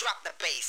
drop the bass.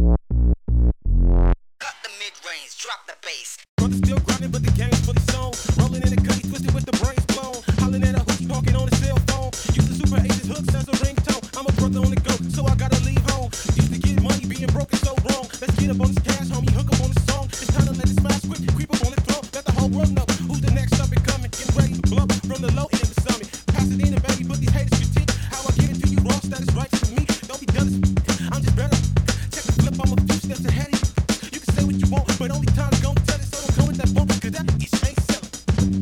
Cut the mid-range, drop the bass. Brothers still grinding, but the game's fully sewn. Rolling in the cutty, twisted with the brains blown. Hollering at a hoochie, honking on a cell phone. Using Super 8's hooks as a ringtone. I'm a brother on the go, so I gotta leave home. Used to get money, being broke is so wrong. Let's get up on this cash, homie, hook up on the song. It's time to let this fast quick creep up on the throne. Let the whole world know who's the next up and coming. Getting ready to blow from the low end to summit. Pasadena, baby, but these haters critique how I get it to you raw, status right to me. Don't be jealous, I'm just better. Check the flip, I'm a few steps ahead of you. You can say what you want, but only time is gonna tell it. So don't come with that bump, cause that is ain't selling.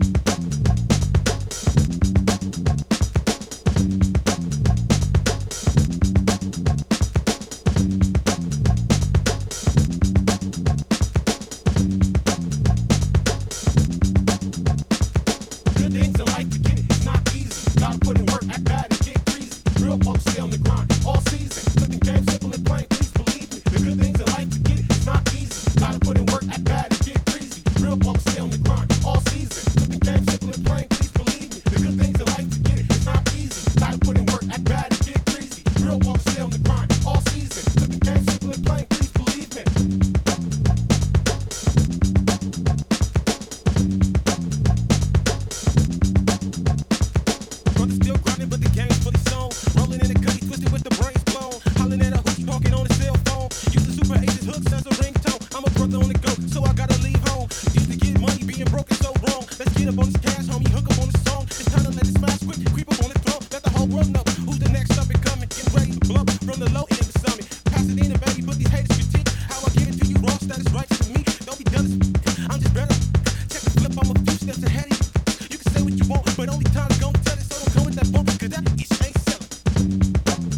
Good things in life to get it, it's not easy. Gotta put in work, act bad and get greasy. Real folks stay on the grind all season. Looking game simple and plain, please believe me. The good things in life to get it, it's not easy. Gotta put in work, act bad and get greasy. Real folks stay on the grind all season. Looking game simple and plain, please believe me. The good things in life to get it, it's not easy. Gotta put in work, act bad and get greasy. Real folks stay on the grind all season. Looking game simple and plain, please believe me. Brothers still grinding, but the game's fully sewn. Rolling in the cutty, twisted with the brains blown. Hollering at a hoochie, honking on a cell phone. Using Super 8's hooks as a ringtone. I'm a brother on the go, so I gotta leave home. Used to get money, being broke is so wrong. Let's get up on this cash, homie, hook up on the song. It's time to let this fast quick creep up on the throne. Let the whole world know who's the next up and coming. Getting ready to blow from the low end to summit. Pasadena, baby, but these haters critique how I get it to you raw, status right to me. Don't be jealous, I'm just better. Check the flip, I'm a few steps ahead of you. You can say what you want, but only time is gonna tell it. So don't come with that bump, cause that is ain't selling.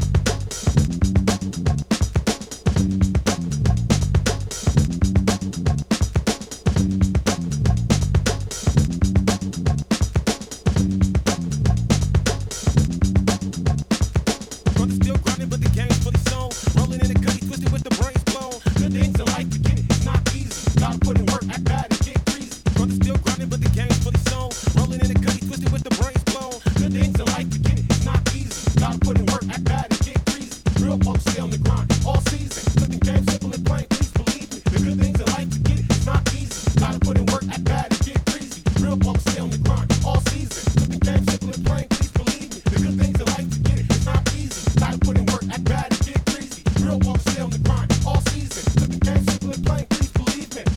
Brothers still grinding, but the game's fully sewn. Rolling in the cutty, twisted with the brains blown. Good things in life to get it, it's not easy. Gotta put in work, act bad and get greasy. Brothers still grinding, but the game's fully sewn. Rolling in the cutty, twisted with the brains blown. Good things in life to get it, it's not easy. Gotta put in work, act bad and get greasy. Real folks stay on the grind all season. Looking game simple and plain, please believe me. The good things in life to get it, it's not easy. Gotta put in work, act bad and get greasy. Real folks stay on the grind all season. Looking game simple and plain, please believe me. The good things in life to get it, it's not easy. Gotta put in work, act bad and get greasy. Real folks stay on the grind all season. Looking game simple and plain, please believe me.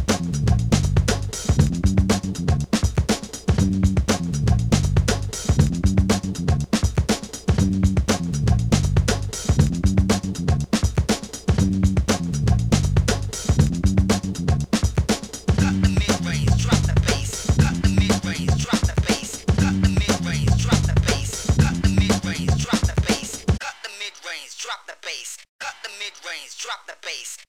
Cut the mid-range, drop the bass. Cut the mid-range, drop the bass. Cut the mid-range, drop the bass. Cut the mid-range, drop the bass. Cut the mid-range, drop the bass. Cut the mid-range, drop the bass.